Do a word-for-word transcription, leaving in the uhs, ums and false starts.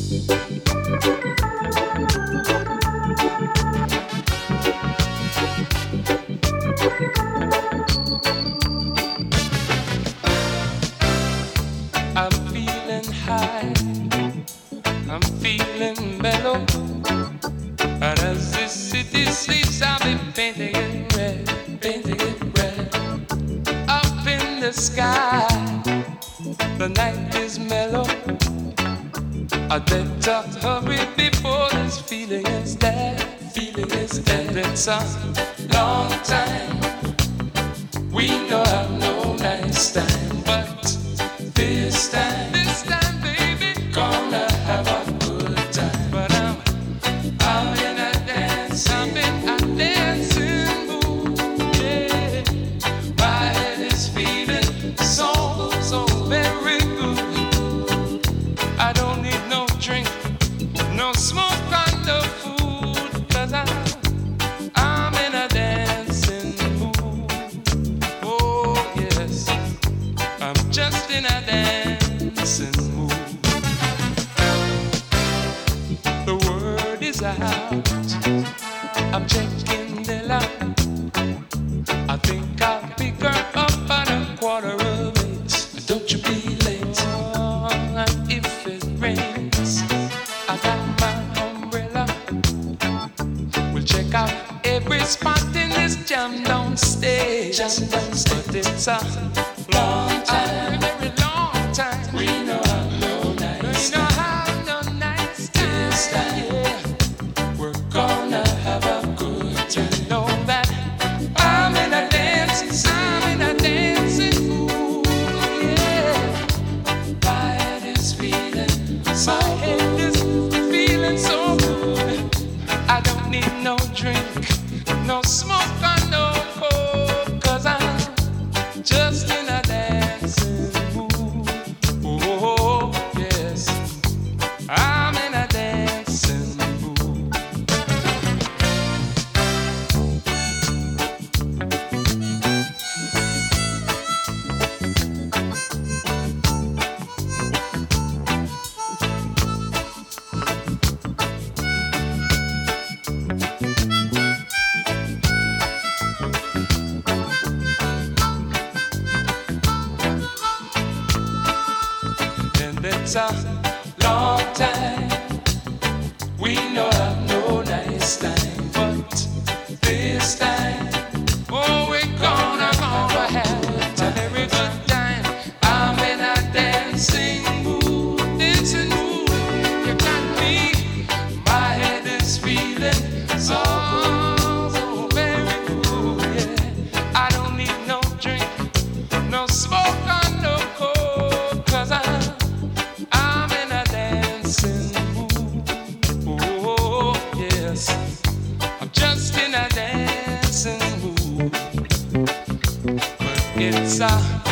I'm feeling high, I'm feeling mellow, and as this city sleeps, I'll be painting it red, painting it red. Up in the sky, the night is mellow. I'd better hurry before this feeling is dead, feeling is dead. It's a long time, we know I've no nice time, but this time, this time, baby, gonna have a good time. But I'm, I'm in a dance, I'm in a dancing mood, yeah. My head is feeling so, so very good. I don't need no drink, no smoke, or no food, 'cause I'm, I'm in a dancing mood. Oh yes, I'm just in a dancing mood. The word is out, I'm checking the line. I think I'll pick her up at a quarter of eight. Don't you be late. Oh, and if it rains, I got my umbrella. We'll check out every spot in this jam downstairs. Jam downstairs. But it's a long time, a very long time. We know how no nice. We know how no nice time. This time, yeah, we're gonna have a good time. Know that I'm in a dance, I'm in a dancing mood, yeah. My head is feeling, my head is feeling so good. I don't need no drink, no smoke, or no coke, 'cause I'm just in a dancing mood. Oh, yes, I'm in a dancing mood. And it's a long time, we know I've no nice time, but this time, oh, we're gonna, gonna have a very good time. I'm in a dancing mood, dancing mood. You got me, my head is feeling so, so very good, yeah. I don't need no drink, no smoke, or no coke, 'cause I'm, I'm in a dancing mood. Oh, yes, I'm just in a dancing mood. But it's a